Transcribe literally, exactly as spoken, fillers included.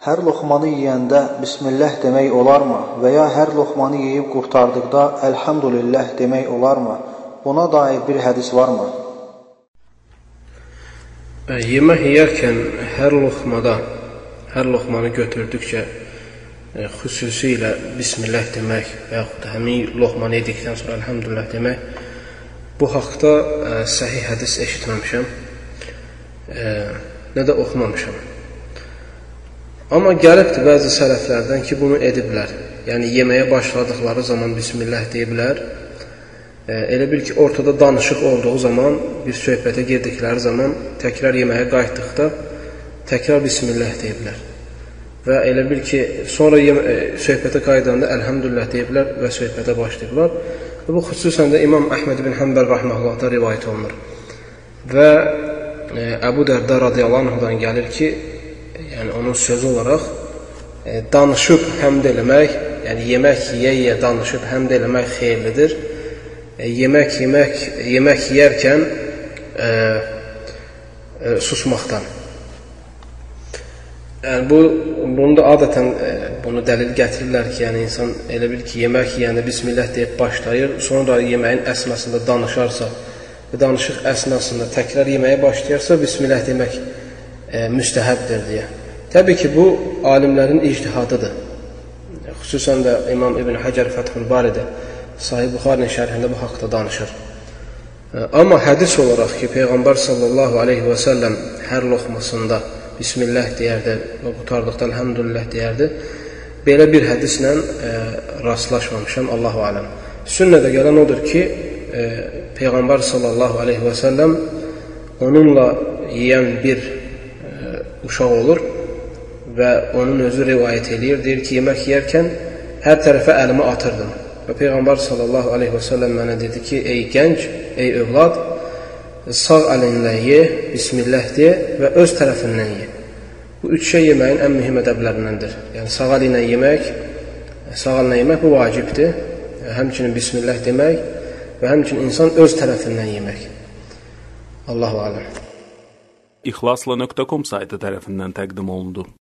Hər loxmanı yeyəndə Bismillah demək olarmı? Və ya hər loxmanı yeyib qurtardıqda Elhamdülillah demək olarmı? Buna dair bir hədis varmı? Yemək yeyərkən hər loxmada, hər loxmanı götürdükcə xüsusilə Bismillah demək və yaxud da həmin loxmanı yedikdən sonra Elhamdülillah demək, bu haqda səhih hədis eşitməmişəm, nə də oxumamışam. Amma gəlibdir bəzi sələflərdən ki, bunu ediblər. Yəni, yeməyə başladıqları zaman Bismillah deyiblər. Elə bil ki, ortada danışıq olduğu zaman, bir söhbətə girdikləri zaman, təkrar yeməyə qayıtdıqda, təkrar Bismillah deyiblər. Və elə bil ki, sonra söhbətə qayıdanda Elhamdülillah deyiblər və söhbətə başlayıblar. Və bu, xüsusən də İmam Əhməd ibn Həmbəl rəhməhullahdan rivayət olunur. Və Əbu Dərdə radiyallahu anhudan gəlir ki, yəni onun sözü olaraq e, danışıb həmd eləmək, yəni yemək yeyə-yeyə danışıb həmd eləmək xeyirlidir. E, yemək yemək yemək yeyərkən e, e, susmaqdan. Yəni bu bunu da adətən e, bunu dəlil gətirirlər ki, yəni insan elə bil ki, yemək yeyəndə Bismillah deyib başlayır, sonra yeməyin əsnasında danışarsa və danışıq əsnasında təkrar yeməyə başlayarsa Bismillah demək e, müstəhəbdir deyə. Təbii ki, bu alimlərin ictihadıdır. Xüsusən də İmam İbn Həcər Fəthül Baridə Sahih Buxarinin şərhində bu haqda danışır. Amma hədis olaraq ki, Peyğəmbər sallallahu aleyhi və səlləm hər loxmasında Bismillah deyərdi və qutardıqda Elhamdülillah deyərdi. Belə bir hədislə e, rastlaşmamışam, Allahu aləm. Sünnədə gələn odur ki, e, Peyğəmbər sallallahu aleyhi və səlləm onunla yeyən bir e, uşaq olur və onun özü rivayət edir, deyir ki, yemək yeyərkən hər tərəfə əlimi atırdım. Və Peyğəmbər sallallahu aleyhi və səlləm mənə dedi ki, ey gənc, ey övlad, sağ əlinlə ye, Bismillah de və öz tərəfindən ye. Bu üç şey yeməyin ən mühüm ədəblərindəndir. Yəni, sağ əlinlə yemək, sağ əlinlə yemək bu vacibdir. Həmçinin Bismillah demək və həmçinin insan öz tərəfindən yemək. Allahu aləm. İxlasla nöqtə com saytı tərəfindən təqdim olundu.